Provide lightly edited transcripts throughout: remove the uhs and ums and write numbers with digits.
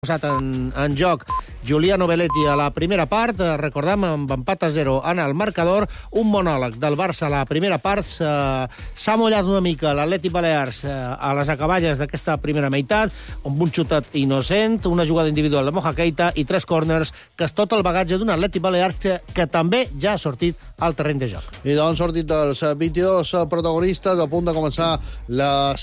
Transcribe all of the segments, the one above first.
posat en joc Giuliano Belletti a la primera part, recordem, amb empat a 0 en el marcador, un monòleg del Barça a la primera part, s'ha mullat una mica l'Atlètic Balears a les acaballes d'aquesta primera meitat, amb un xutat innocent, una jugada individual de Moja Keita i 3 corners, que és tot el bagatge d'un Atlètic Balears que també ja ha sortit al terreny de joc. I d'on han sortit els 22 protagonistes, a punt de començar la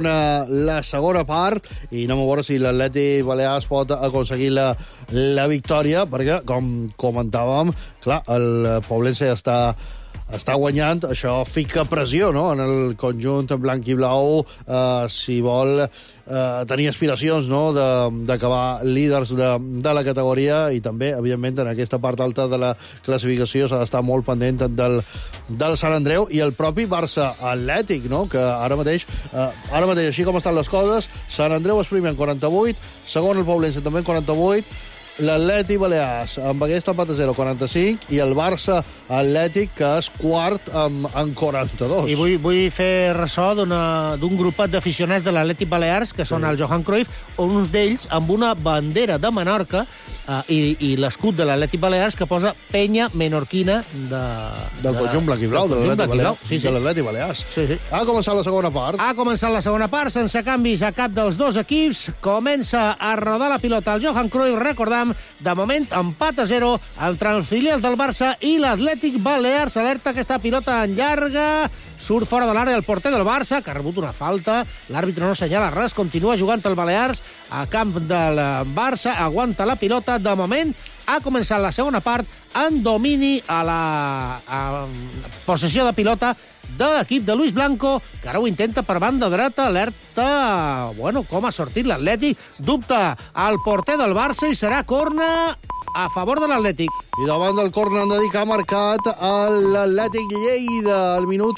segona part, i anem a veure si l'Atlètic Balears pot aconseguir la victòria, perquè, com comentàvem, clar, el Poblense està guanyant, això fica pressió, no?, en el conjunt blanc i blau, si vol tenir aspiracions, no?, d'acabar líders de la categoria, i també, evidentment, en aquesta part alta de la classificació s'ha d'estar molt pendent del Sant Andreu i el propi Barça Atlètic, no?, que ara mateix, així com estan les coses, Sant Andreu és primer en 48, segon el Poblense també en 48, l'Atlètic Balears amb aquest empat a 0, 45, i el Barça Atlètic, que és quart en 42. I vull fer ressò d'un grupet d'aficionats de l'Atlètic Balears, que són el Johan Cruyff, uns d'ells amb una bandera de Menorca i l'escut de l'Atlètic Balears, que posa penya menorquina del conjunt blanc i blau, de l'Atlètic Balears. Sí. Ha començat la segona part. Ha començat la segona part, sense canvis a cap dels dos equips. Comença a rodar la pilota el Johan Cruyff, recordam, de moment empat a 0 entre el filial del Barça i l'Atlètic Balears. Alerta, aquesta pilota en llarga, surt fora de l'àrea del porter del Barça, que ha rebut una falta, l'àrbitre no assenyala res, continua jugant el Balears a camp del Barça, aguanta la pilota. De moment ha començat la segona part en domini a la possessió de pilota de l'equip de Luis Blanco, que ara ho intenta per banda dreta. Alerta, com ha sortit l'Atlètic, dubta el porter del Barça i serà corna a favor de l'Atlètic. I davant del corner han de dir que ha marcat l'Atlètic Lleida al minut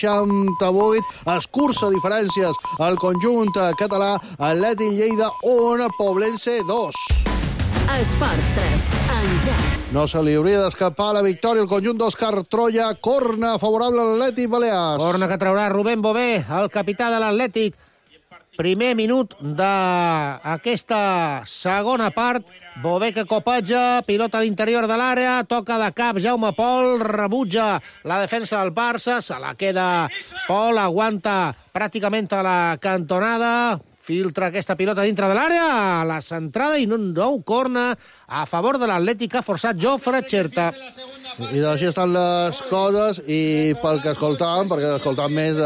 68. Escurça diferències al conjunt català. Atlètic Lleida 1, Poblense 2. Esports 3, en joc. No se li hauria d'escapar la victòria. El conjunt d'Òscar Troia, corna favorable a l'Atlètic Balears. Corna que traurà Rubén Bové, el capità de l'Atlètic. Primer minut d'aquesta segona part. Bové que copatja, pilota d'interior de l'àrea, toca de cap Jaume Pol, rebutja la defensa del Barça, se la queda Pol, aguanta pràcticament a la cantonada, filtra aquesta pilota dintre de l'àrea, a la centrada, i nou corna a favor de l'Atlètic, ha forçat Jofre Xerta. I així estan les coses, i pel que escoltàvem, perquè escoltàvem més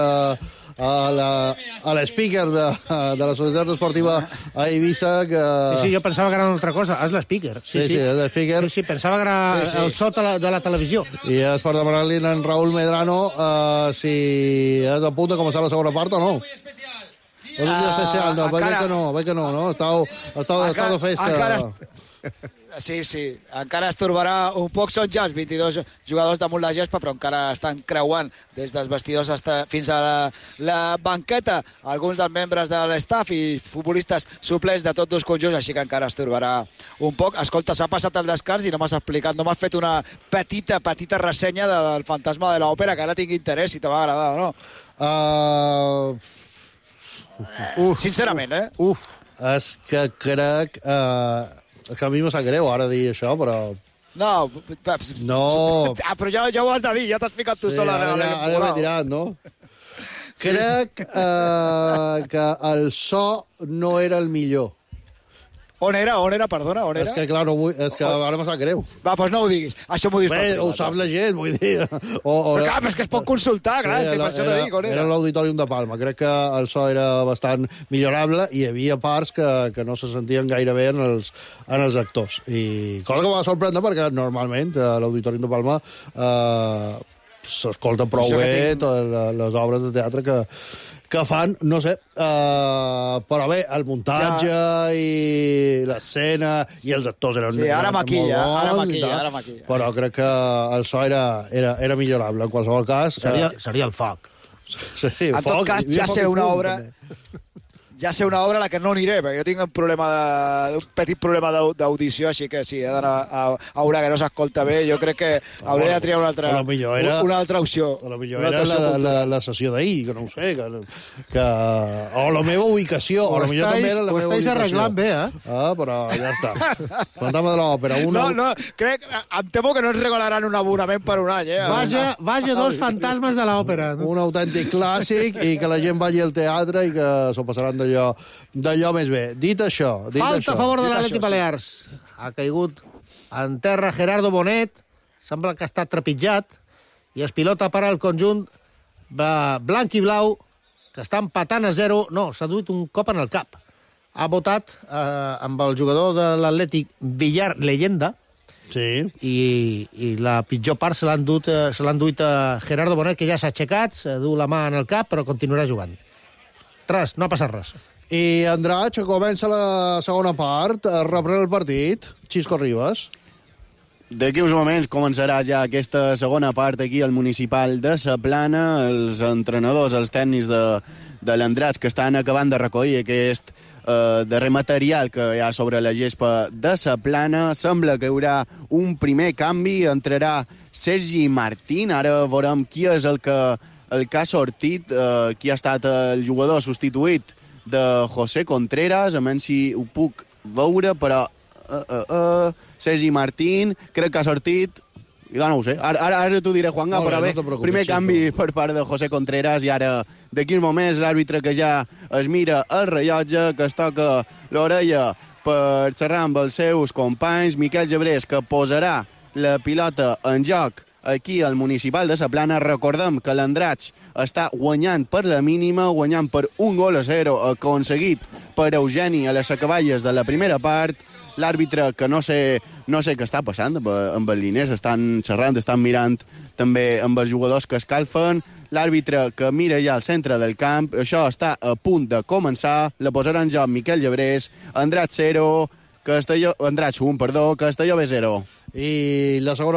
a l'speaker de la Societat Esportiva a Eivissa, que... Sí, jo pensava que era una altra cosa, és l'speaker. Sí, és l'speaker. Sí, pensava que era el so de la televisió. I és per demanar-li a en Raúl Medrano si és a punt de començar la segona part o no. És un dia especial, no? Veig que no? Estàu de festa. Sí, encara es torbarà un poc. Són ja els 22 jugadors damunt la gespa, però encara estan creuant des dels vestidors fins a la banqueta alguns dels membres de l'estaf i futbolistes suplents de tots dos conjunts, així que encara es torbarà un poc. Escolta, s'ha passat el descans i no m'has explicat, no m'has fet una petita ressenya del Fantasma de l'Òpera, que ara tinc interès si te va agradar o no. Sincerament, És que crec... És que a mi me sap greu ara dir això, però... No. Però ja ho has de dir, ja t'has ficat tu sola. Ara ja m'he tirat, no? Crec que el so no era el millor. On era? Perdona, on era? És que, clar, és que ara m'ha sap greu. Va, doncs no ho diguis. Això m'ho dius per privat. Ho sap la gent, vull dir. Però clar, és que es pot consultar, clar, és que per això no dic on era. Era l'Auditorium de Palma. Crec que el so era bastant millorable i hi havia parts que no se sentien gaire bé en els actors. I cosa que m'ha sorprendre, perquè normalment a l'Auditorium de Palma s'escolta prou bé totes les obres de teatre que fan, no sé, però bé, el muntatge i l'escena i els actors eren sí, ara maquilla. Però crec que el so era millorable, en qualsevol cas. Seria el foc. Sí, en tot cas, ja sé una obra ja sé una obra a la que no aniré, perquè jo tinc un petit problema d'audició, així que sí, he d'anar a una que no s'escolta bé. Jo crec que hauré de triar una altra opció. A lo millor era la sessió d'ahir, que no ho sé, o la meva ubicació, o potser també era la meva ubicació. Ho estáis arreglant bé, però ja està. Fantasma de l'òpera. No, em temo que no ens regalaran un abonament per un any, Vaja dos fantasmes de l'òpera. Un autèntic clàssic i que la gent vagi al teatre i que s'ho passaran d'allò més bé. Dit això... Falta a favor de l'Atlètic Balears. Ha caigut en terra Gerardo Bonet, sembla que ha estat trepitjat, i es pilota per al conjunt blanc i blau, que està empatant a 0. No, s'ha duit un cop en el cap. Ha votat amb el jugador de l'Atlètic Villar Leyenda, sí. I la pitjor part se l'han duit a Gerardo Bonet, que ja s'ha aixecat, s'ha dut la mà en el cap, però continuarà jugant. Res, no ha passat res. I Andratx, comença la segona part, reprèn el partit, Xisco Ribas. D'aquí uns moments començarà ja aquesta segona part aquí al municipal de Sa Plana. Els entrenadors, els tècnics de l'Andratx que estan acabant de recollir aquest darrer material que hi ha sobre la gespa de Sa Plana. Sembla que hi haurà un primer canvi, entrarà Sergi Martín. Ara veurem qui és el que ha sortit, qui ha estat el jugador substituït de José Contreras, a menys si ho puc veure, però Sergi Martín, crec que ha sortit, i no ho sé, ara t'ho diré, Juanga, però bé, primer canvi per part de José Contreras, i ara, d'aquí uns moments, l'àrbitre que ja es mira el rellotge, que es toca l'orella per xerrar amb els seus companys, Miquel Gebrés, que posarà la pilota en joc aquí al municipal de Sa Plana. Recordem que l'Andratx està guanyant per la mínima, guanyant per 1-0 aconseguit per Eugeni a les acaballes de la primera part. L'àrbitre, que no sé què està passant amb els liners, estan xerrant, estan mirant també amb els jugadors que escalfen. L'àrbitre que mira ja al centre del camp, això està a punt de començar, la posarà en joc Miquel Gebrés, Andratx 0, Andratx 1, Castelló B 0. I la segona